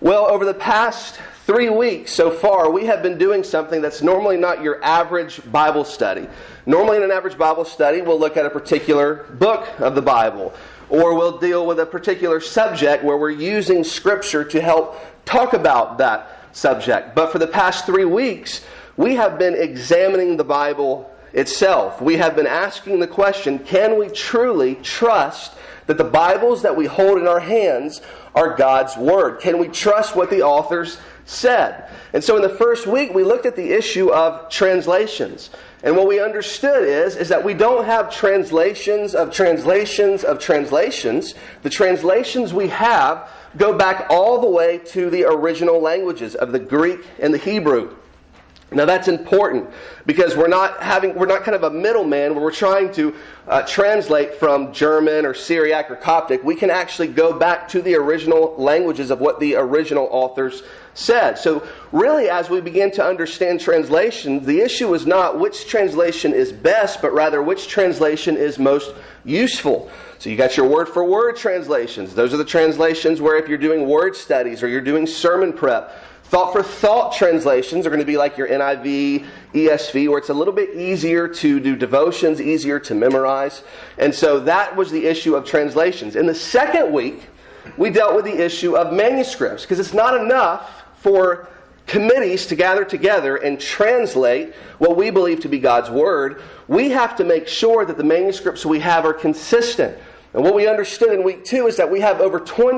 Well, over the past 3 weeks so far, we have been doing something that's normally not your average Bible study. Normally in an average Bible study, we'll look at a particular book of the Bible, or we'll deal with a particular subject where we're using Scripture to help talk about that subject. But for the past 3 weeks, we have been examining the Bible itself. We have been asking the question, can we truly trust that the Bibles that we hold in our hands are God's Word? Can we trust what the authors said? And so in the first week, we looked at the issue of translations. And what we understood is that we don't have translations of translations of translations. The translations we have go back all the way to the original languages of the Greek and the Hebrew. Now that's important because we're not kind of a middleman where we're trying to translate from German or Syriac or Coptic. We can actually go back to the original languages of what the original authors said. So really, as we begin to understand translation, the issue is not which translation is best, but rather which translation is most useful. So you got your word-for-word translations. Those are the translations where if you're doing word studies or you're doing sermon prep, thought-for-thought translations are going to be like your NIV, ESV, where it's a little bit easier to do devotions, easier to memorize. And so that was the issue of translations. In the second week, we dealt with the issue of manuscripts, because it's not enough for committees to gather together and translate what we believe to be God's Word. We have to make sure that the manuscripts we have are consistent. And what we understood in week 2 is that we have over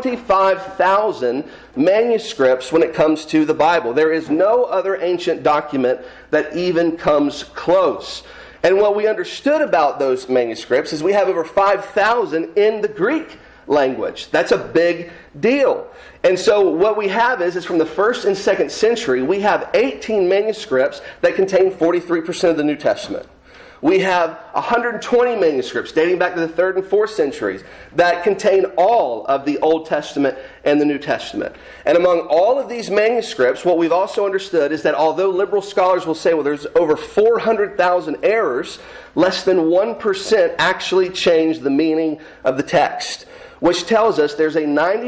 25,000 manuscripts when it comes to the Bible. There is no other ancient document that even comes close. And what we understood about those manuscripts is we have over 5,000 in the Greek language. That's a big deal. And so what we have is from the 1st and 2nd century, we have 18 manuscripts that contain 43% of the New Testament. We have 120 manuscripts dating back to the 3rd and 4th centuries that contain all of the Old Testament and the New Testament. And among all of these manuscripts, what we've also understood is that although liberal scholars will say, well, there's over 400,000 errors, less than 1% actually change the meaning of the text, which tells us there's a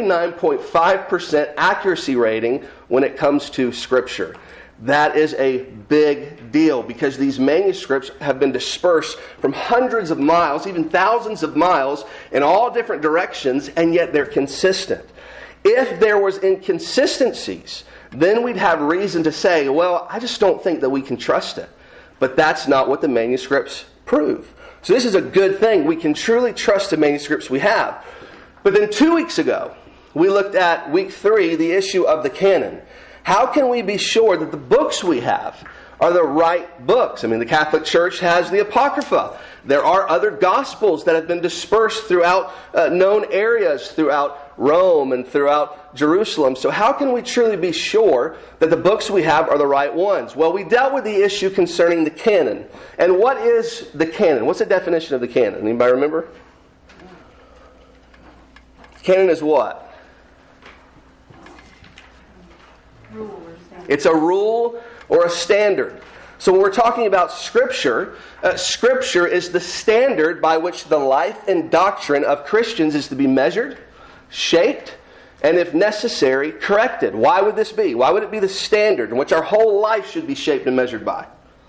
99.5% accuracy rating when it comes to Scripture. That is a big deal because these manuscripts have been dispersed from hundreds of miles, even thousands of miles, in all different directions, and yet they're consistent. If there was inconsistencies, then we'd have reason to say, well, I just don't think that we can trust it. But that's not what the manuscripts prove. So this is a good thing. We can truly trust the manuscripts we have. But then 2 weeks ago, we looked at week 3, the issue of the canon. How can we be sure that the books we have are the right books? I mean, the Catholic Church has the Apocrypha. There are other Gospels that have been dispersed throughout known areas, throughout Rome and throughout Jerusalem. So how can we truly be sure that the books we have are the right ones? Well, we dealt with the issue concerning the canon. And what is the canon? What's the definition of the canon? Anybody remember? Canon is what? It's a rule or a standard. So when we're talking about Scripture, Scripture is the standard by which the life and doctrine of Christians is to be measured, shaped, and if necessary, corrected. Why would this be? Why would it be the standard in which our whole life should be shaped and measured by?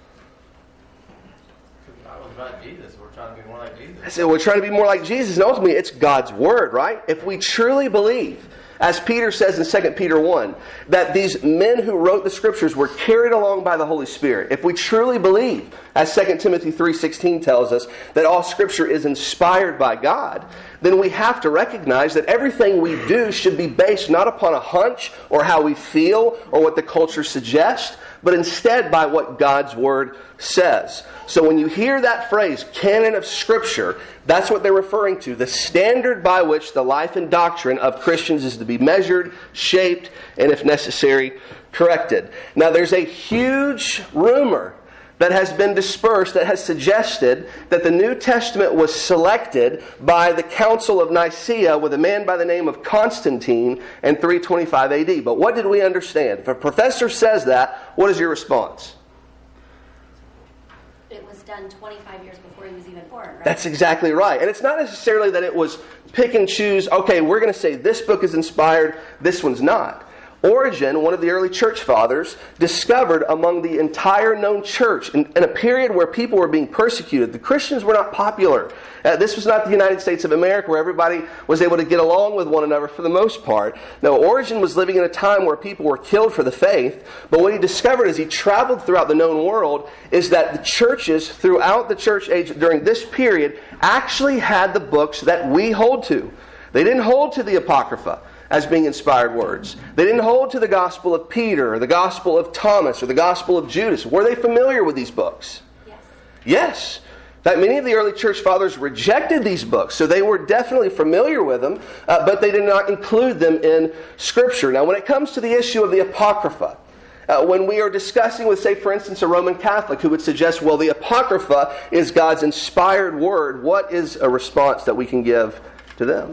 Jesus. We're trying to be more like Jesus. So we're trying to be more like Jesus, and ultimately it's God's Word, right? If we truly believe, as Peter says in 2 Peter 1, that these men who wrote the Scriptures were carried along by the Holy Spirit. If we truly believe, as 2 Timothy 3:16 tells us, that all Scripture is inspired by God, then we have to recognize that everything we do should be based not upon a hunch or how we feel or what the culture suggests, but instead by what God's Word says. So when you hear that phrase, canon of Scripture, that's what they're referring to. The standard by which the life and doctrine of Christians is to be measured, shaped, and if necessary, corrected. Now there's a huge rumor that has been dispersed that has suggested that the New Testament was selected by the Council of Nicaea with a man by the name of Constantine in 325 AD. But what did we understand? If a professor says that, what is your response? It was done 25 years before he was even born, right? That's exactly right. And it's not necessarily that it was pick and choose, okay, we're going to say this book is inspired, this one's not. Origen, one of the early church fathers, discovered among the entire known church, in a period where people were being persecuted, the Christians were not popular. This was not the United States of America where everybody was able to get along with one another for the most part. No, Origen was living in a time where people were killed for the faith, but what he discovered as he traveled throughout the known world is that the churches throughout the church age during this period actually had the books that we hold to. They didn't hold to the Apocrypha as being inspired words. They didn't hold to the Gospel of Peter or the Gospel of Thomas or the Gospel of Judas. Were they familiar with these books? Yes. Yes. In fact, many of the early church fathers rejected these books, so they were definitely familiar with them, but they did not include them in Scripture. Now, when it comes to the issue of the Apocrypha, when we are discussing with, say, for instance, a Roman Catholic who would suggest, well, the Apocrypha is God's inspired word, what is a response that we can give to them?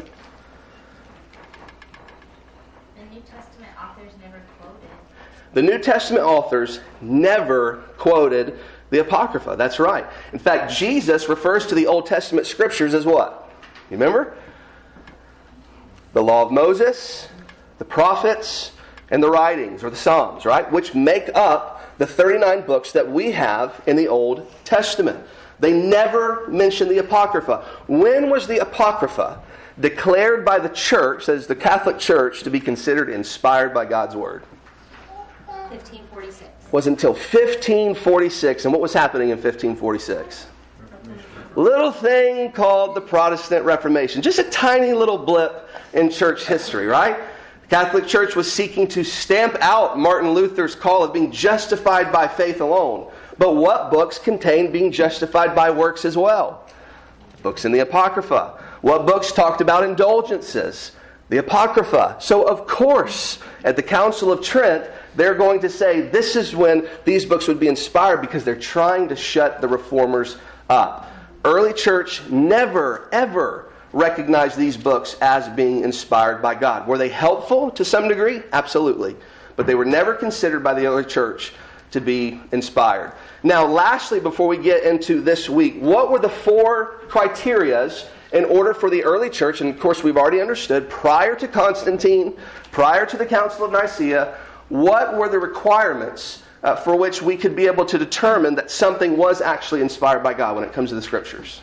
The New Testament authors never quoted the Apocrypha. That's right. In fact, Jesus refers to the Old Testament scriptures as what? You remember? The Law of Moses, the prophets, and the writings, or the Psalms, right? Which make up the 39 books that we have in the Old Testament. They never mention the Apocrypha. When was the Apocrypha declared by the church, that is the Catholic Church, to be considered inspired by God's Word? 1546. Was until 1546. And what was happening in 1546? Little thing called the Protestant Reformation. Just a tiny little blip in church history, right? The Catholic Church was seeking to stamp out Martin Luther's call of being justified by faith alone. But what books contained being justified by works as well? Books in the Apocrypha. What books talked about indulgences? The Apocrypha. So of course, at the Council of Trent, they're going to say this is when these books would be inspired because they're trying to shut the reformers up. Early church never, ever recognized these books as being inspired by God. Were they helpful to some degree? Absolutely. But they were never considered by the early church to be inspired. Now, lastly, before we get into this week, what were the 4 criterias in order for the early church, and of course we've already understood, prior to Constantine, prior to the Council of Nicaea, what were the requirements for which we could be able to determine that something was actually inspired by God when it comes to the Scriptures?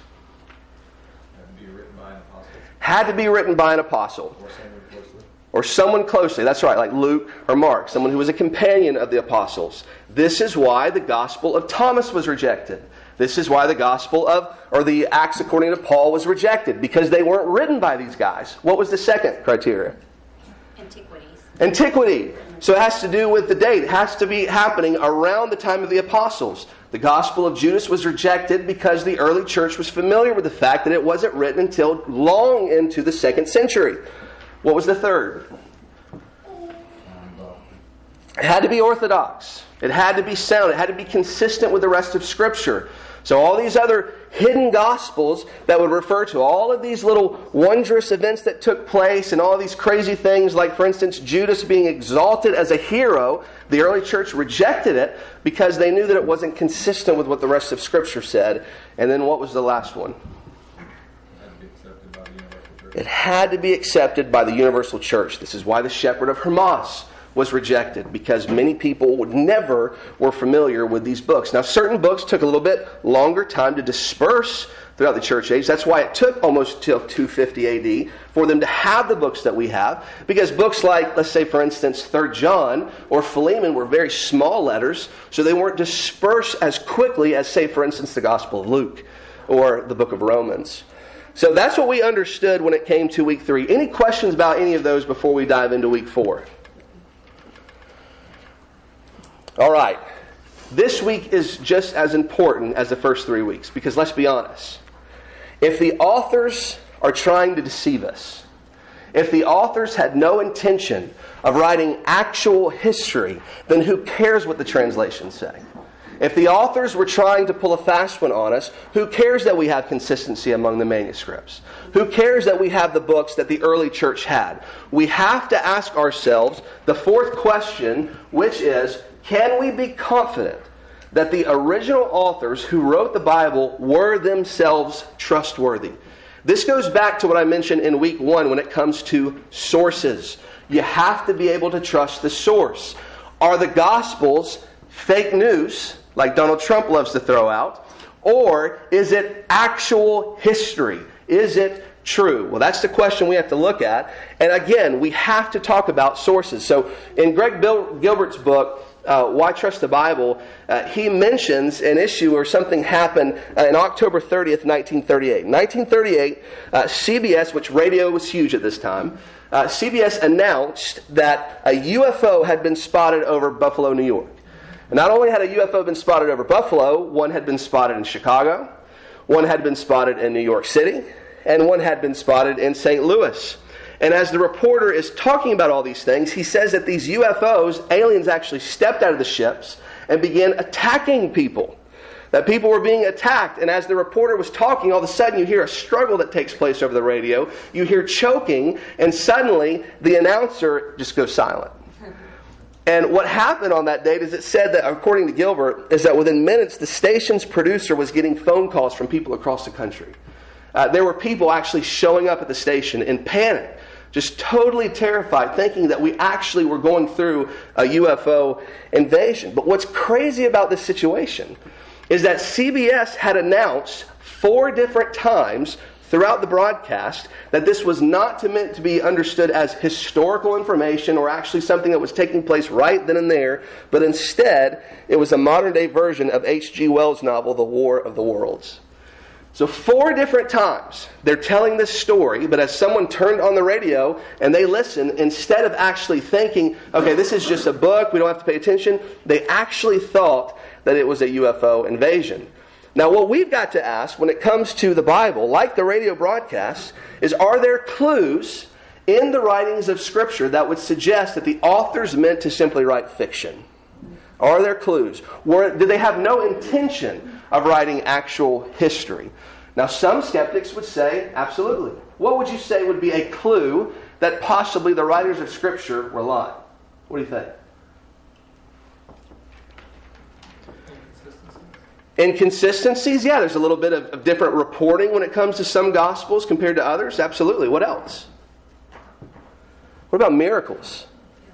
Had to be written by an apostle. Or someone closely. That's right, like Luke or Mark, someone who was a companion of the apostles. This is why the Gospel of Thomas was rejected. This is why the Gospel of, or the Acts according to Paul was rejected, because they weren't written by these guys. What was the second criteria? Antiquity. So it has to do with the date. It has to be happening around the time of the apostles. The Gospel of Judas was rejected because the early church was familiar with the fact that it wasn't written until long into the 2nd century. What was the third? It had to be orthodox. It had to be sound. It had to be consistent with the rest of Scripture. So all these other hidden Gospels that would refer to all of these little wondrous events that took place and all these crazy things, like for instance Judas being exalted as a hero, the early church rejected it because they knew that it wasn't consistent with what the rest of Scripture said. And then what was the last one? It had to be accepted by the universal church. This is why the Shepherd of Hermas was rejected, because many people were familiar with these books. Now, certain books took a little bit longer time to disperse throughout the church age. That's why it took almost till 250 AD for them to have the books that we have, because books like, let's say for instance, 3 John or Philemon were very small letters, so they weren't dispersed as quickly as, say for instance, the Gospel of Luke or the book of Romans. So that's what we understood when it came to week 3. Any questions about any of those before we dive into week 4? All right. This week is just as important as the first 3 weeks, because let's be honest. If the authors are trying to deceive us, if the authors had no intention of writing actual history, then who cares what the translations say? If the authors were trying to pull a fast one on us, who cares that we have consistency among the manuscripts? Who cares that we have the books that the early church had? We have to ask ourselves the 4th question, which is, can we be confident that the original authors who wrote the Bible were themselves trustworthy? This goes back to what I mentioned in week 1 when it comes to sources. You have to be able to trust the source. Are the Gospels fake news, like Donald Trump loves to throw out? Or is it actual history? Is it true? Well, that's the question we have to look at. And again, we have to talk about sources. So in Greg Gilbert's book, Why Trust the Bible, he mentions an issue or something happened in October 30th, 1938. In 1938, CBS, which radio was huge at this time, CBS announced that a UFO had been spotted over Buffalo, New York. And not only had a UFO been spotted over Buffalo, one had been spotted in Chicago, one had been spotted in New York City, and one had been spotted in St. Louis. And as the reporter is talking about all these things, he says that these UFOs, aliens actually stepped out of the ships and began attacking people. That people were being attacked. And as the reporter was talking, all of a sudden you hear a struggle that takes place over the radio. You hear choking, and suddenly the announcer just goes silent. And what happened on that date is it said that, according to Gilbert, is that within minutes the station's producer was getting phone calls from people across the country. There were people actually showing up at the station in panic, just totally terrified, thinking that we actually were going through a UFO invasion. But what's crazy about this situation is that CBS had announced 4 different times throughout the broadcast that this was not meant to be understood as historical information or actually something that was taking place right then and there, but instead it was a modern-day version of H.G. Wells' novel, The War of the Worlds. So 4 different times they're telling this story, but as someone turned on the radio and they listened, instead of actually thinking, okay, this is just a book, we don't have to pay attention, they actually thought that it was a UFO invasion. Now, what we've got to ask when it comes to the Bible, like the radio broadcasts, is are there clues in the writings of Scripture that would suggest that the authors meant to simply write fiction? Are there clues? Did they have no intention of writing actual history? Now, some skeptics would say, absolutely. What would you say would be a clue that possibly the writers of Scripture were lying? What do you think? Inconsistencies? Yeah, there's a little bit of different reporting when it comes to some Gospels compared to others. Absolutely. What else? What about miracles?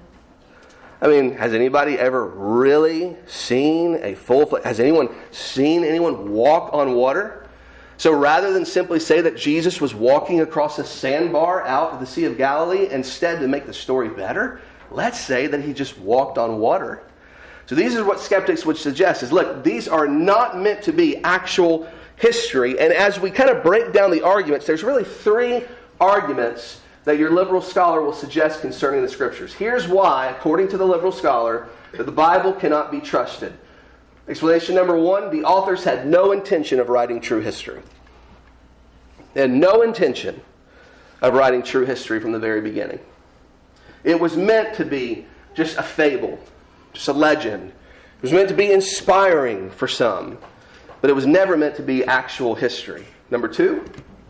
I mean, has anybody ever really seen a has anyone seen anyone walk on water? So rather than simply say that Jesus was walking across a sandbar out of the Sea of Galilee, instead to make the story better, let's say that he just walked on water. So these are what skeptics would suggest is, look, these are not meant to be actual history. And as we kind of break down the arguments, there's really 3 arguments that your liberal scholar will suggest concerning the Scriptures. Here's why, according to the liberal scholar, that the Bible cannot be trusted. Explanation number 1, the authors had no intention of writing true history. They had no intention of writing true history from the very beginning. It was meant to be just a fable. Just a legend. It was meant to be inspiring for some, but it was never meant to be actual history. Number 2,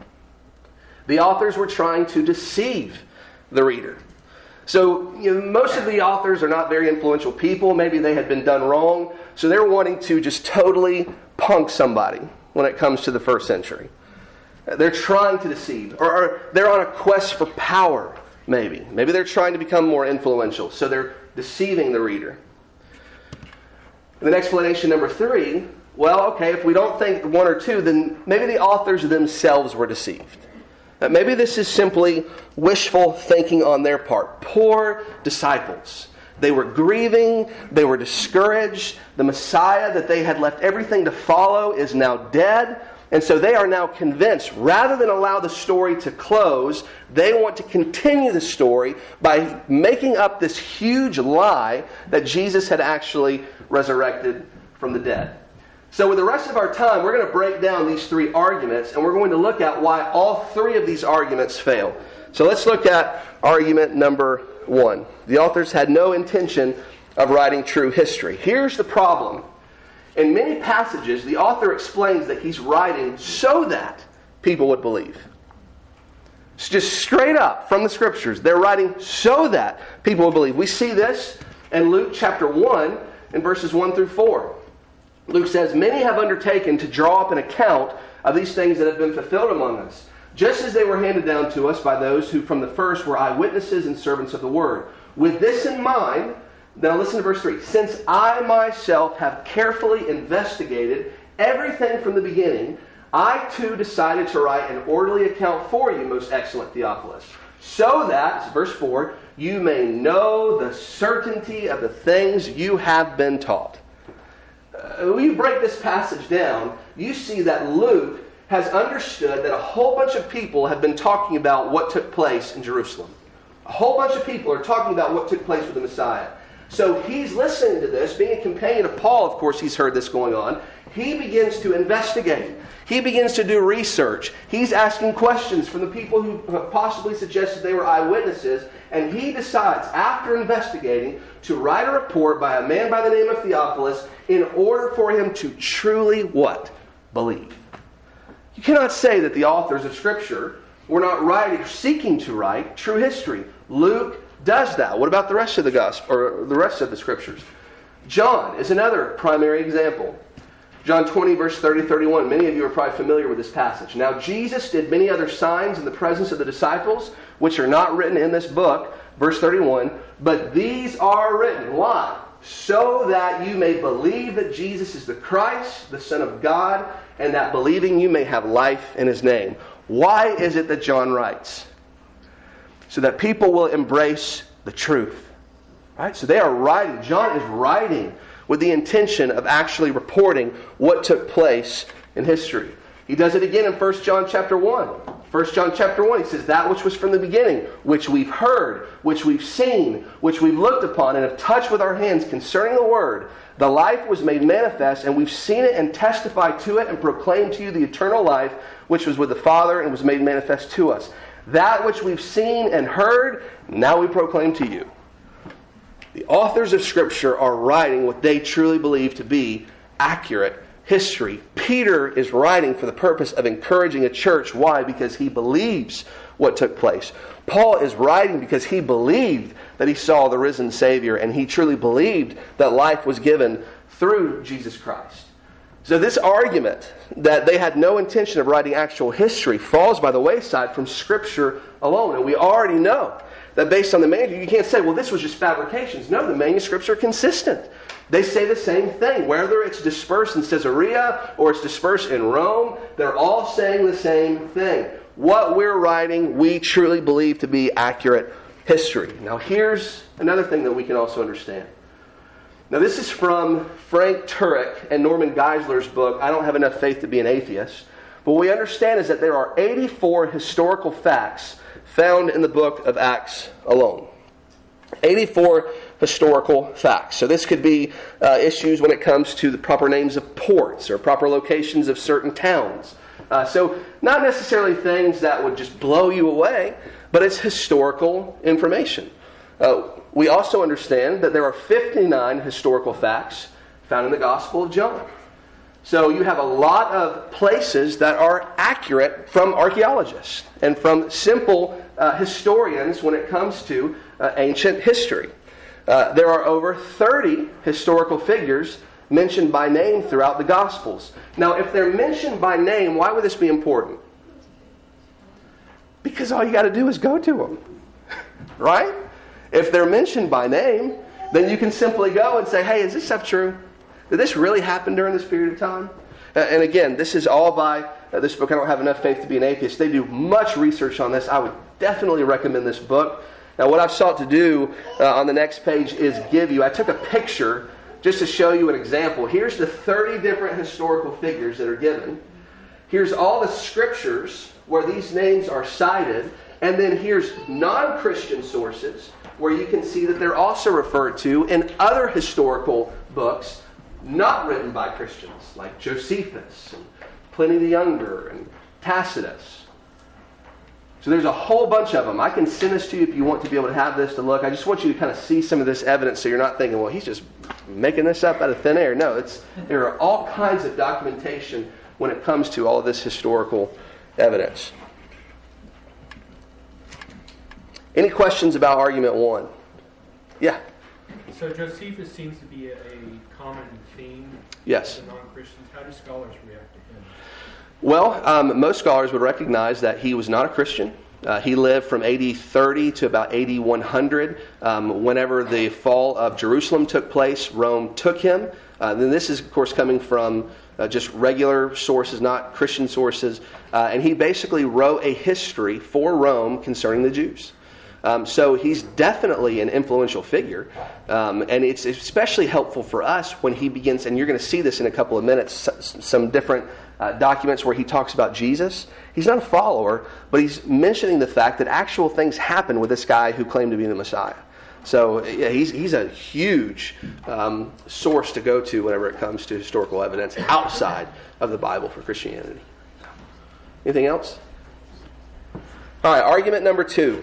the authors were trying to deceive the reader. So, most of the authors are not very influential people. Maybe they had been done wrong. So they're wanting to just totally punk somebody when it comes to the first century. They're trying to deceive. Or they're on a quest for power, maybe. Maybe they're trying to become more influential. So they're deceiving the reader. And then explanation number 3, well, okay, if we don't think 1 or 2, then maybe the authors themselves were deceived. Maybe this is simply wishful thinking on their part. Poor disciples. They were grieving. They were discouraged. The Messiah that they had left everything to follow is now dead. And so they are now convinced, rather than allow the story to close, they want to continue the story by making up this huge lie that Jesus had actually resurrected from the dead. So with the rest of our time, we're going to break down these 3 arguments, and we're going to look at why all 3 of these arguments fail. So let's look at argument number 1. The authors had no intention of writing true history. Here's the problem. In many passages, the author explains that he's writing so that people would believe. It's just straight up from the Scriptures. They're writing so that people would believe. We see this in Luke chapter 1 in verses 1 through 4. Luke says, "Many have undertaken to draw up an account of these things that have been fulfilled among us. just as they were handed down to us by those who from the first were eyewitnesses and servants of the word. With this in mind, now listen to verse 3. Since I myself have carefully investigated everything from the beginning, I too decided to write an orderly account for you, most excellent Theophilus, so that, verse 4, you may know the certainty of the things you have been taught. When you break this passage down, you see that Luke has understood that a whole bunch of people have been talking about what took place in Jerusalem. A whole bunch of people are talking about what took place with the Messiah. So he's listening to this. Being a companion of Paul, of course, he's heard this going on. He begins to investigate. He begins to do research. He's asking questions from the people who have possibly suggested they were eyewitnesses. And he decides, after investigating, to write a report by a man by the name of Theophilus in order for him to truly what? Believe. You cannot say that the authors of Scripture were not writing, seeking to write true history. Luke does that. What about the rest of the gospel or the rest of the Scriptures? John is another primary example. John 20, verse 30-31. Many of you are probably familiar with this passage. Now Jesus did many other signs in the presence of the disciples, which are not written in this book. Verse 31. But these are written. Why? So that you may believe that Jesus is the Christ, the Son of God, and that believing you may have life in His name. Why is it that John writes? So that people will embrace the truth. Right? So they are writing. John is writing with the intention of actually reporting what took place in history. He does it again in 1 John chapter 1. 1 John chapter 1, he says, that which was from the beginning, which we've heard, which we've seen, which we've looked upon, and have touched with our hands concerning the Word. The life was made manifest, and we've seen it and testified to it and proclaimed to you the eternal life, which was with the Father and was made manifest to us. That which we've seen and heard, now we proclaim to you. The authors of Scripture are writing what they truly believe to be accurate history. Peter is writing for the purpose of encouraging a church. Why? Because he believes what took place. Paul is writing because he believed that he saw the risen Savior, and he truly believed that life was given through Jesus Christ. So this argument that they had no intention of writing actual history falls by the wayside from Scripture alone. And we already know that based on the manuscript, you can't say, well, this was just fabrications. No, the manuscripts are consistent. They say the same thing. Whether it's dispersed in Caesarea or it's dispersed in Rome, they're all saying the same thing. What we're writing, we truly believe to be accurate history. Now here's another thing that we can also understand. Now this is from Frank Turek and Norman Geisler's book, I Don't Have Enough Faith to Be an Atheist. But what we understand is that there are 84 historical facts found in the book of Acts alone. 84 historical facts. So this could be issues when it comes to the proper names of ports or proper locations of certain towns. So not necessarily things that would just blow you away, but it's historical information. We also understand that there are 59 historical facts found in the Gospel of John. So you have a lot of places that are accurate from archaeologists and from simple historians when it comes to ancient history. There are over 30 historical figures mentioned by name throughout the Gospels. Now, if they're mentioned by name, why would this be important? Because all you got to do is go to them. Right? If they're mentioned by name, then you can simply go and say, hey, is this stuff true? Did this really happen during this period of time? And again, this is all by this book, I Don't Have Enough Faith to Be an Atheist. They do much research on this. I would definitely recommend this book. Now, what I've sought to do on the next page is I took a picture just to show you an example. Here's the 30 different historical figures that are given. Here's all the scriptures where these names are cited. And then here's non-Christian sources where you can see that they're also referred to in other historical books not written by Christians, like Josephus and Pliny the Younger and Tacitus. So there's a whole bunch of them. I can send this to you if you want to be able to have this to look. I just want you to kind of see some of this evidence so you're not thinking, well, he's just making this up out of thin air. No, there are all kinds of documentation when it comes to all of this historical evidence. Any questions about argument one? Yeah. So Josephus seems to be a common theme. Yes. For non-Christians. How do scholars react to him? Well, most scholars would recognize that he was not a Christian. He lived from AD 30 to about AD 100. Whenever the fall of Jerusalem took place, Rome took him. Then this is, of course, coming from just regular sources, not Christian sources. And he basically wrote a history for Rome concerning the Jews. So he's definitely an influential figure. And it's especially helpful for us when he begins, and you're going to see this in a couple of minutes, some different documents where he talks about Jesus. He's not a follower, but he's mentioning the fact that actual things happened with this guy who claimed to be the Messiah. So yeah, he's a huge source to go to whenever it comes to historical evidence outside of the Bible for Christianity. Anything else? All right, argument number 2.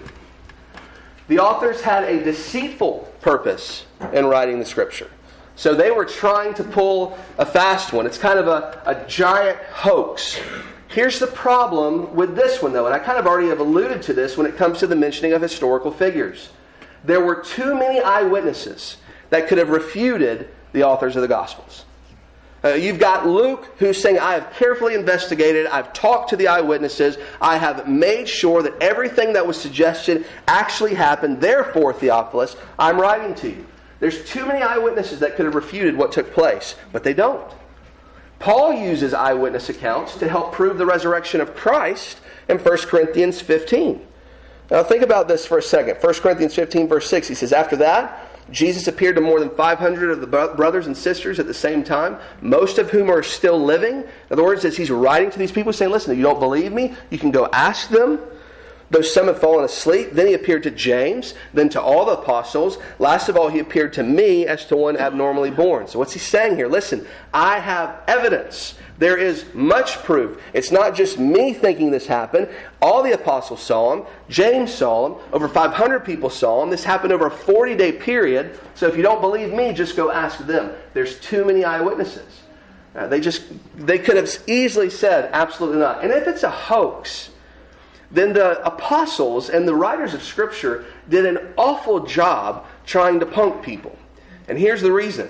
The authors had a deceitful purpose in writing the Scripture. So they were trying to pull a fast one. It's kind of a giant hoax. Here's the problem with this one, though, and I kind of already have alluded to this when it comes to the mentioning of historical figures. There were too many eyewitnesses that could have refuted the authors of the Gospels. You've got Luke who's saying, I have carefully investigated, I've talked to the eyewitnesses, I have made sure that everything that was suggested actually happened. Therefore, Theophilus, I'm writing to you. There's too many eyewitnesses that could have refuted what took place, but they don't. Paul uses eyewitness accounts to help prove the resurrection of Christ in 1 Corinthians 15. Now think about this for a second. 1 Corinthians 15 verse 6, he says, after that, Jesus appeared to more than 500 of the brothers and sisters at the same time, most of whom are still living. In other words, as he's writing to these people, saying, listen, if you don't believe me, you can go ask them. Though some have fallen asleep, then he appeared to James, then to all the apostles. Last of all, he appeared to me as to one abnormally born. So what's he saying here? Listen, I have evidence. There is much proof. It's not just me thinking this happened. All the apostles saw him. James saw him. Over 500 people saw him. This happened over a 40-day period. So if you don't believe me, just go ask them. There's too many eyewitnesses. They could have easily said, absolutely not. And if it's a hoax, then the apostles and the writers of Scripture did an awful job trying to punk people. And here's the reason.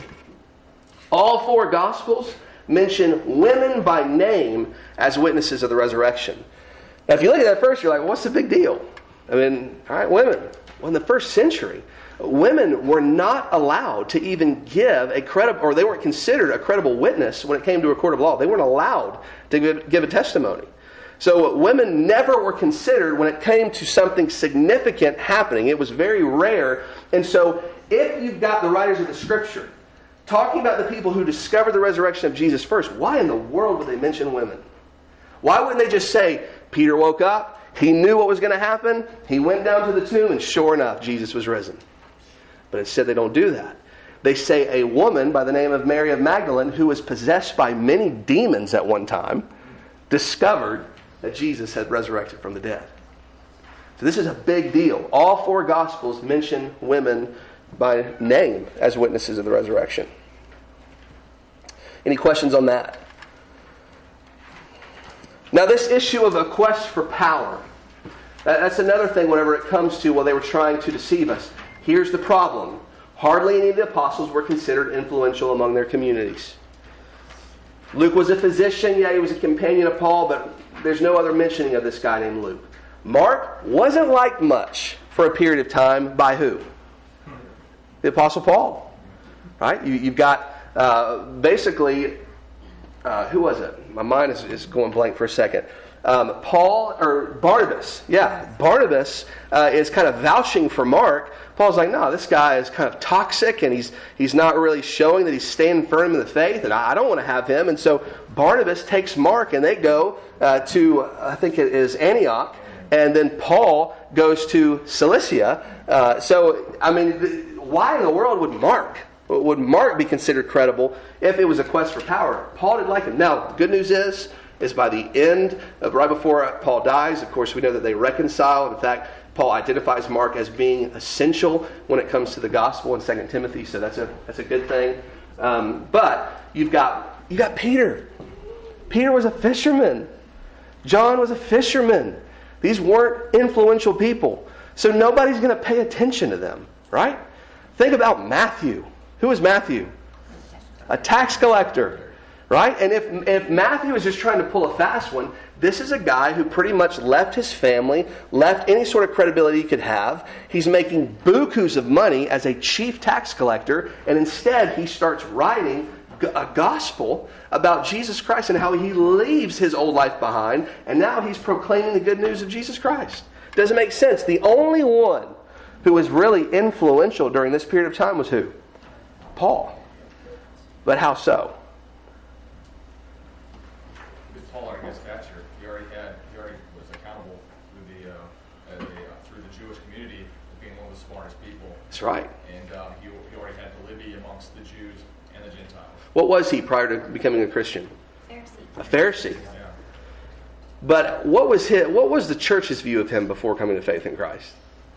All 4 Gospels mention women by name as witnesses of the resurrection. Now, if you look at that first, you're like, well, what's the big deal? I mean, all right, women. Well, in the first century, women were not allowed to even give a credible, or they weren't considered a credible witness when it came to a court of law. They weren't allowed to give a testimony. So women never were considered when it came to something significant happening. It was very rare. And so if you've got the writers of the Scripture talking about the people who discovered the resurrection of Jesus first, why in the world would they mention women? Why wouldn't they just say, Peter woke up, he knew what was going to happen, he went down to the tomb, and sure enough, Jesus was risen. But instead they don't do that. They say a woman by the name of Mary of Magdalene, who was possessed by many demons at one time, discovered that Jesus had resurrected from the dead. So this is a big deal. All 4 Gospels mention women by name as witnesses of the resurrection. Any questions on that? Now this issue of a quest for power, that's another thing whenever it comes to, well, they were trying to deceive us. Here's the problem. Hardly any of the apostles were considered influential among their communities. Luke was a physician, yeah, he was a companion of Paul, but there's no other mentioning of this guy named Luke. Mark wasn't liked much for a period of time by who? The Apostle Paul. Right? You've got basically, who was it? My mind is going blank for a second. Barnabas. Yeah, Barnabas is kind of vouching for Mark. Paul's like, no, this guy is kind of toxic and he's not really showing that he's standing firm in the faith, and I don't want to have him. And so Barnabas takes Mark and they go to, I think it is Antioch, and then Paul goes to Cilicia. Why in the world would Mark be considered credible if it was a quest for power? Paul didn't like him. Now, the good news is by the end, right before Paul dies, of course, we know that they reconcile. In fact, Paul identifies Mark as being essential when it comes to the gospel in 2 Timothy, so that's a good thing. But you've got Peter. Peter was a fisherman. John was a fisherman. These weren't influential people. So nobody's going to pay attention to them, right? Think about Matthew. Who was Matthew? A tax collector. Right? And if Matthew is just trying to pull a fast one, this is a guy who pretty much left his family, left any sort of credibility he could have. He's making bukus of money as a chief tax collector, and instead he starts writing a gospel about Jesus Christ and how he leaves his old life behind, and now he's proclaiming the good news of Jesus Christ. Doesn't make sense. The only one who was really influential during this period of time was who? Paul. But how so? With Paul, I guess, stature, he already was accountable through the Jewish community as being one of the smartest people. That's right. And he already had validity amongst the Jews and the Gentiles. What was he prior to becoming a Christian? Pharisee. A Pharisee. Yeah. But what was the church's view of him before coming to faith in Christ?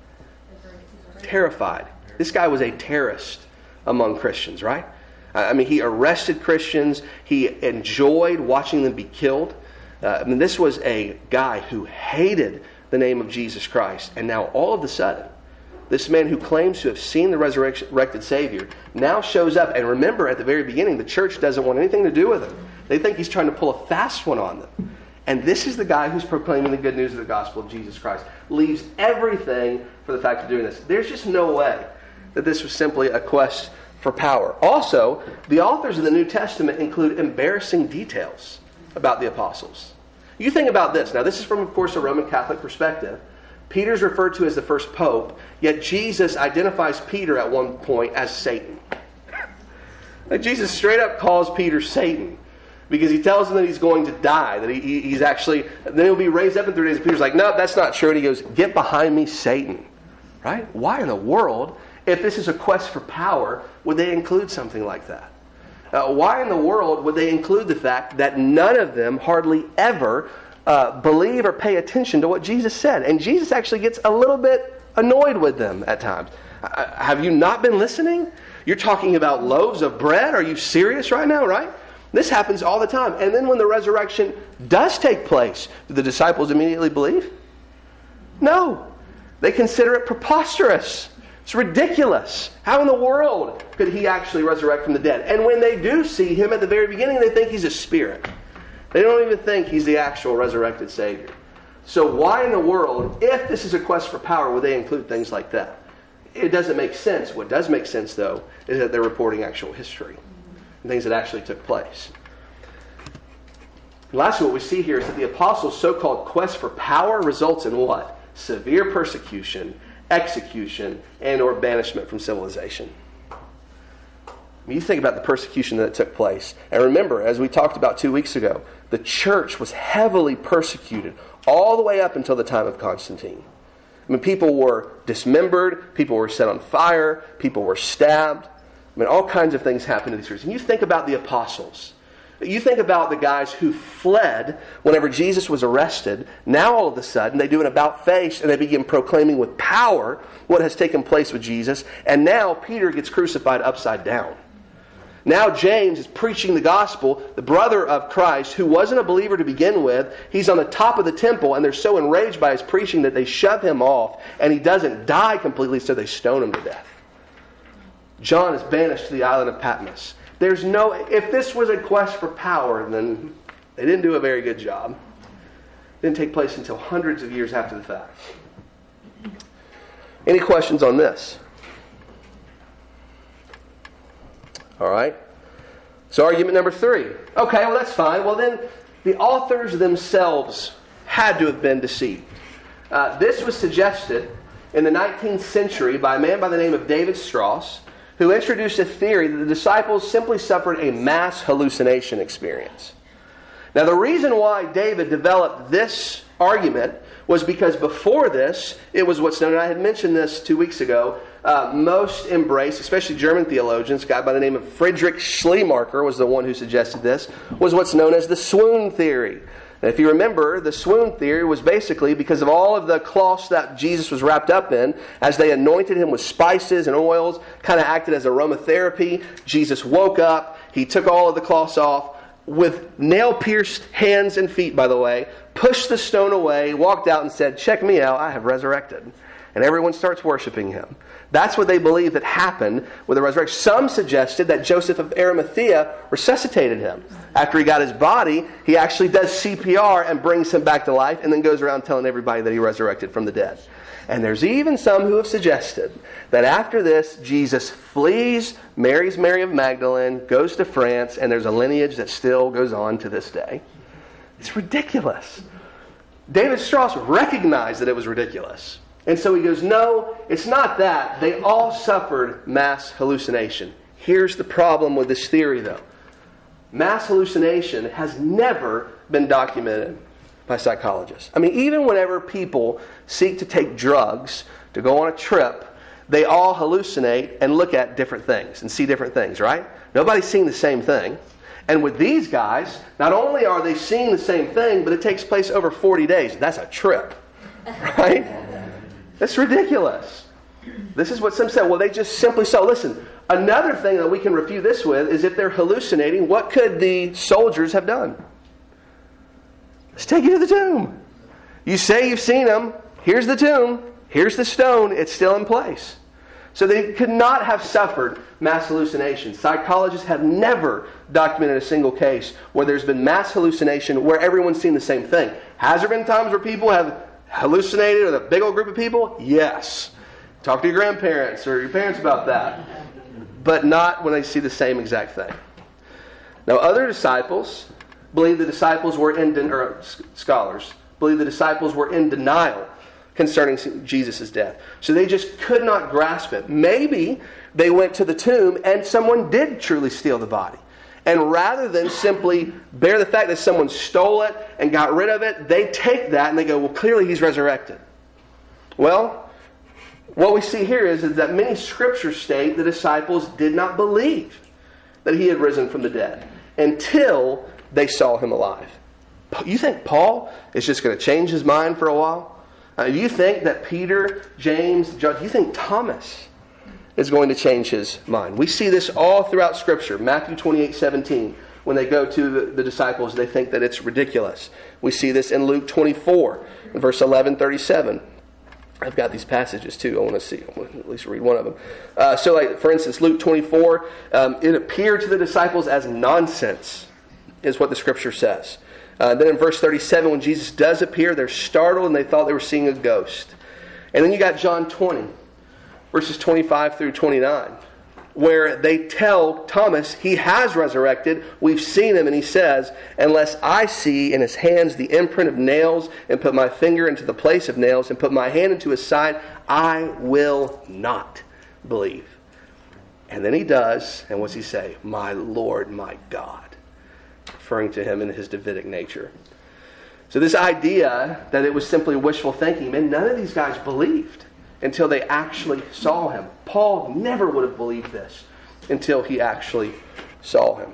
Terrified. This guy was a terrorist among Christians, right? I mean, he arrested Christians. He enjoyed watching them be killed. This was a guy who hated the name of Jesus Christ. And now all of a sudden, this man who claims to have seen the resurrected Savior now shows up. And remember, at the very beginning, the church doesn't want anything to do with him. They think he's trying to pull a fast one on them. And this is the guy who's proclaiming the good news of the gospel of Jesus Christ. Leaves everything for the fact of doing this. There's just no way that this was simply a quest for power. Also, the authors of the New Testament include embarrassing details about the apostles. You think about this. Now, this is from, of course, a Roman Catholic perspective. Peter's referred to as the first pope, yet Jesus identifies Peter at one point as Satan. Like, Jesus straight up calls Peter Satan because he tells him that he's going to die, that he's actually, then he'll be raised up in 3 days. And Peter's like, no, that's not true. And he goes, get behind me, Satan. Right? Why in the world, if this is a quest for power, would they include something like that? Why in the world would they include the fact that none of them hardly ever believe or pay attention to what Jesus said? And Jesus actually gets a little bit annoyed with them at times. Have you not been listening? You're talking about loaves of bread? Are you serious right now, right? This happens all the time. And then when the resurrection does take place, do the disciples immediately believe? No. They consider it preposterous. It's ridiculous. How in the world could he actually resurrect from the dead? And when they do see him at the very beginning, they think he's a spirit. They don't even think he's the actual resurrected Savior. So why in the world, if this is a quest for power, would they include things like that? It doesn't make sense. What does make sense, though, is that they're reporting actual history and things that actually took place. And lastly, what we see here is that the apostles' so-called quest for power results in what? Severe persecution, execution, and or banishment from civilization. I mean, you think about the persecution that took place. And remember, as we talked about 2 weeks ago, the church was heavily persecuted all the way up until the time of Constantine. I mean, people were dismembered, people were set on fire, people were stabbed. I mean, all kinds of things happened to these Christians. And you think about the apostles. You think about the guys who fled whenever Jesus was arrested. Now all of a sudden they do an about-face and they begin proclaiming with power what has taken place with Jesus. And now Peter gets crucified upside down. Now James is preaching the gospel, the brother of Christ, who wasn't a believer to begin with. He's on the top of the temple and they're so enraged by his preaching that they shove him off and he doesn't die completely, so they stone him to death. John is banished to the island of Patmos. If this was a quest for power, then they didn't do a very good job. It didn't take place until hundreds of years after the fact. Any questions on this? All right. So argument number 3. Okay, well that's fine. Well then, the authors themselves had to have been deceived. This was suggested in the 19th century by a man by the name of David Strauss, who introduced a theory that the disciples simply suffered a mass hallucination experience. Now, the reason why David developed this argument was because before this, it was what's known, and I had mentioned this 2 weeks ago, most embraced, especially German theologians, a guy by the name of Friedrich Schleiermacher was the one who suggested this, was what's known as the swoon theory. And if you remember, the swoon theory was basically because of all of the cloths that Jesus was wrapped up in, as they anointed him with spices and oils, kind of acted as aromatherapy. Jesus woke up, he took all of the cloths off, with nail-pierced hands and feet, by the way, pushed the stone away, walked out and said, check me out, I have resurrected. and everyone starts worshiping him. That's what they believe that happened with the resurrection. Some suggested that Joseph of Arimathea resuscitated him. After he got his body, he actually does CPR and brings him back to life, and then goes around telling everybody that he resurrected from the dead. And there's even some who have suggested that after this, Jesus flees, marries Mary of Magdalene, goes to France, and there's a lineage that still goes on to this day. It's ridiculous. David Strauss recognized that it was ridiculous. And so he goes, no, it's not that. They all suffered mass hallucination. Here's the problem with this theory, though. Mass hallucination has never been documented by psychologists. I mean, even whenever people seek to take drugs to go on a trip, they all hallucinate and look at different things and see different things, right? Nobody's seeing the same thing. And with these guys, not only are they seeing the same thing, but it takes place over 40 days. That's a trip, right? That's ridiculous. This is what some said. Well, they just simply saw. Listen, another thing that we can refute this with is if they're hallucinating, what could the soldiers have done? Let's take you to the tomb. You say you've seen them. Here's the tomb. Here's the stone. It's still in place. So they could not have suffered mass hallucinations. Psychologists have never documented a single case where there's been mass hallucination where everyone's seen the same thing. Has there been times where people have hallucinated with a big old group of people? Yes. Talk to your grandparents or your parents about that. But not when they see the same exact thing. Now, other disciples believe the disciples were scholars believe the disciples were in denial concerning Jesus' death. So they just could not grasp it. Maybe they went to the tomb and someone did truly steal the body. And rather than simply bear the fact that someone stole it and got rid of it, they take that and they go, well, clearly he's resurrected. Well, what we see here is that many scriptures state the disciples did not believe that he had risen from the dead until they saw him alive. You think Paul is just going to change his mind for a while? You think that Peter, James, John, you think Thomas is going to change his mind? We see this all throughout Scripture. Matthew 28:17, when they go to the disciples, they think that it's ridiculous. We see this in Luke 24, in verse 11:37. I've got these passages too. I want to at least read one of them. For instance, Luke 24, it appeared to the disciples as nonsense, is what the Scripture says. Then in verse 37, when Jesus does appear, they're startled and they thought they were seeing a ghost. And then you got John 20, verses 25 through 29, where they tell Thomas he has resurrected. We've seen him, and he says, unless I see in his hands the imprint of nails, and put my finger into the place of nails, and put my hand into his side, I will not believe. And then he does, and what's he say? My Lord, my God. Referring to him in his Davidic nature. So this idea that it was simply wishful thinking, man, none of these guys believed until they actually saw him. Paul never would have believed this until he actually saw him.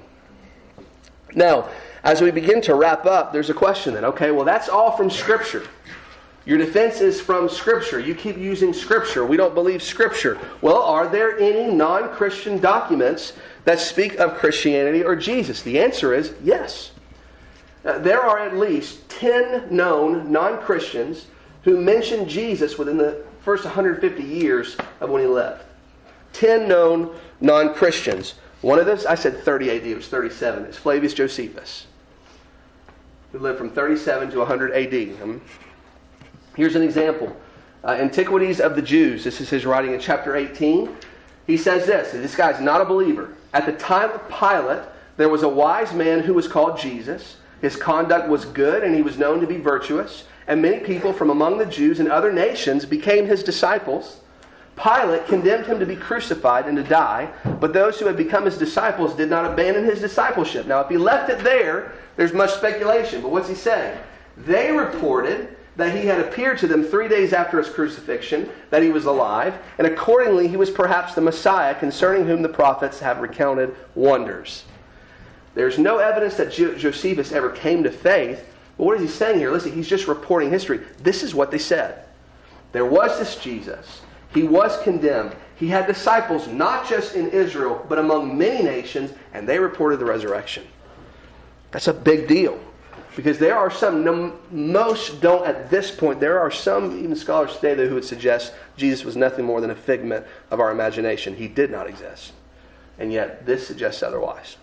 Now, as we begin to wrap up, there's a question then. Okay, well, that's all from Scripture. Your defense is from Scripture. You keep using Scripture. We don't believe Scripture. Well, are there any non-Christian documents that speak of Christianity or Jesus? The answer is yes. There are at least 10 known non-Christians who mention Jesus within the first 150 years of when he lived. 10 known non-Christians. One of those, I said 30 AD, it was 37. It's Flavius Josephus, who lived from 37 to 100 AD. Here's an example. Antiquities of the Jews. This is his writing in chapter 18. He says this guy's not a believer. At the time of Pilate, there was a wise man who was called Jesus. His conduct was good and he was known to be virtuous. And many people from among the Jews and other nations became his disciples. Pilate condemned him to be crucified and to die, but those who had become his disciples did not abandon his discipleship. Now, if he left it there, there's much speculation. But what's he saying? They reported that he had appeared to them 3 days after his crucifixion, that he was alive, and accordingly he was perhaps the Messiah, concerning whom the prophets have recounted wonders. There's no evidence that Josephus ever came to faith, but what is he saying here? Listen, he's just reporting history. This is what they said. There was this Jesus. He was condemned. He had disciples not just in Israel, but among many nations, and they reported the resurrection. That's a big deal. Because there are some, most don't at this point, there are some, even scholars today, who would suggest Jesus was nothing more than a figment of our imagination. He did not exist. And yet, this suggests otherwise.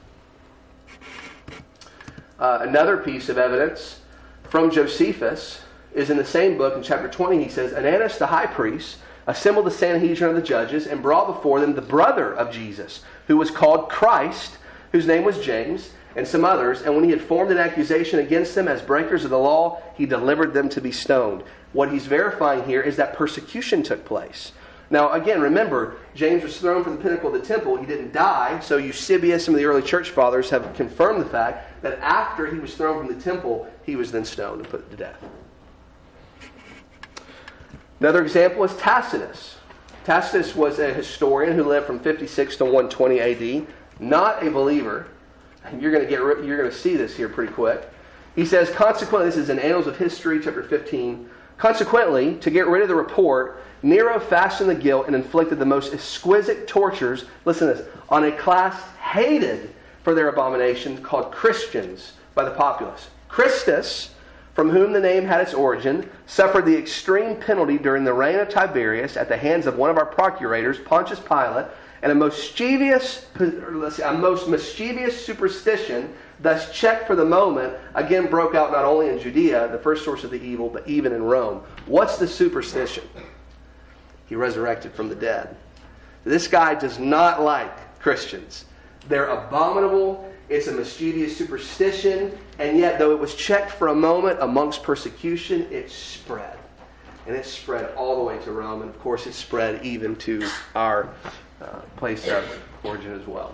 Another piece of evidence from Josephus is in the same book, in chapter 20, he says, Ananus the high priest assembled the Sanhedrin of the judges and brought before them the brother of Jesus, who was called Christ, whose name was James, and some others. And when he had formed an accusation against them as breakers of the law, he delivered them to be stoned. What he's verifying here is that persecution took place. Now, again, remember, James was thrown from the pinnacle of the temple. He didn't die. So Eusebius, some of the early church fathers, have confirmed the fact that after he was thrown from the temple, he was then stoned and put to death. Another example is Tacitus. Tacitus was a historian who lived from 56 to 120 AD. Not a believer. You're going to see this here pretty quick. He says, consequently, this is in Annals of History, chapter 15. Consequently, to get rid of the report, Nero fastened the guilt and inflicted the most exquisite tortures, listen to this, on a class hated for their abominations called Christians by the populace. Christus, from whom the name had its origin, suffered the extreme penalty during the reign of Tiberius at the hands of one of our procurators, Pontius Pilate, and a most mischievous superstition, thus checked for the moment, again broke out not only in Judea, the first source of the evil, but even in Rome. What's the superstition? He resurrected from the dead. This guy does not like Christians. They're abominable. It's a mischievous superstition. And yet, though it was checked for a moment amongst persecution, it spread. And it spread all the way to Rome. And of course, it spread even to our place of origin as well.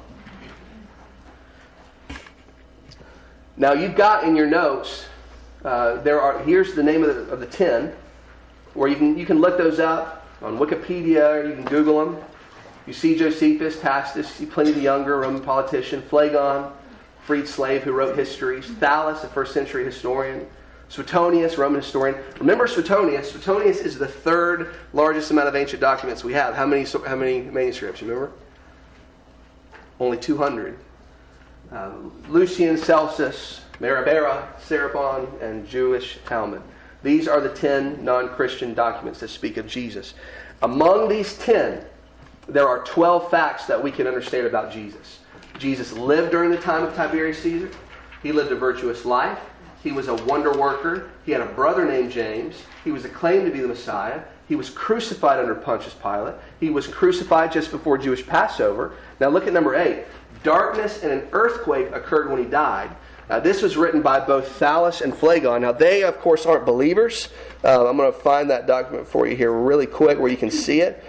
Now, you've got in your notes, here's the name of the 10, where you can look those up on Wikipedia, or you can Google them. You see Josephus, Tacitus, you see Pliny the Younger, Roman politician, Phlegon, freed slave who wrote histories, Thallus, a first century historian, Suetonius, Roman historian. Remember Suetonius? Suetonius is the third largest amount of ancient documents we have. How many manuscripts? You remember? Only 200. Lucian, Celsus, Maribera, Serapion, and Jewish Talmud. These are the 10 non-Christian documents that speak of Jesus. Among these 10, there are 12 facts that we can understand about Jesus. Jesus lived during the time of Tiberius Caesar. He lived a virtuous life. He was a wonder worker. He had a brother named James. He was acclaimed to be the Messiah. He was crucified under Pontius Pilate. He was crucified just before Jewish Passover. Now look at number 8. Darkness and an earthquake occurred when he died. This was written by both Thallus and Phlegon. Now they, of course, aren't believers. I'm going to find that document for you here really quick where you can see it.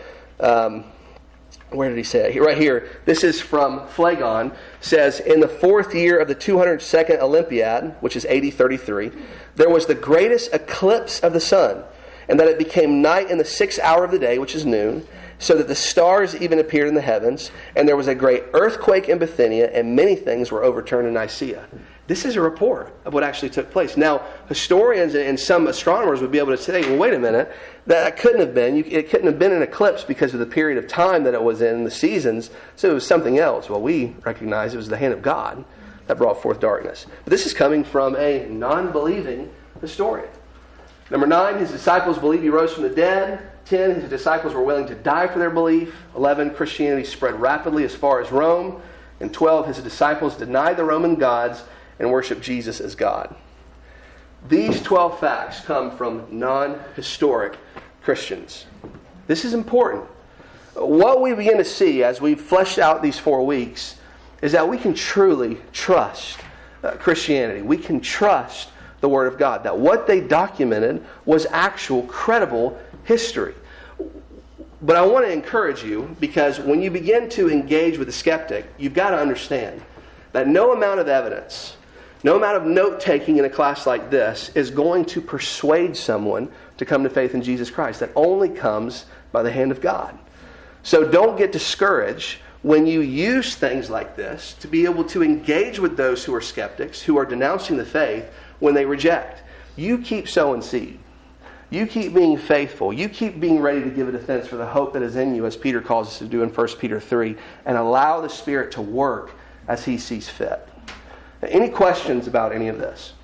Where did he say it? Right here. This is from Phlegon. Says, in the 4th year of the 202nd Olympiad, which is AD 33, there was the greatest eclipse of the sun, and that it became night in the 6th hour of the day, which is noon, so that the stars even appeared in the heavens, and there was a great earthquake in Bithynia, and many things were overturned in Nicaea. This is a report of what actually took place. Now, historians and some astronomers would be able to say, well, wait a minute, that couldn't have been. It couldn't have been an eclipse because of the period of time that it was in, the seasons, so it was something else. Well, we recognize it was the hand of God that brought forth darkness. But this is coming from a non-believing historian. Number 9, his disciples believed he rose from the dead. 10, his disciples were willing to die for their belief. 11, Christianity spread rapidly as far as Rome. And 12, his disciples denied the Roman gods and worshiped Jesus as God. These 12 facts come from non-historic Christians. This is important. What we begin to see as we've fleshed out these 4 weeks is that we can truly trust Christianity. We can trust the Word of God. That what they documented was actual, credible history. But I want to encourage you, because when you begin to engage with a skeptic, you've got to understand that no amount of evidence, no amount of note-taking in a class like this is going to persuade someone to come to faith in Jesus Christ. That only comes by the hand of God. So don't get discouraged when you use things like this to be able to engage with those who are skeptics, who are denouncing the faith when they reject. You keep sowing seed. You keep being faithful. You keep being ready to give a defense for the hope that is in you, as Peter calls us to do in 1 Peter 3, and allow the Spirit to work as He sees fit. Any questions about any of this?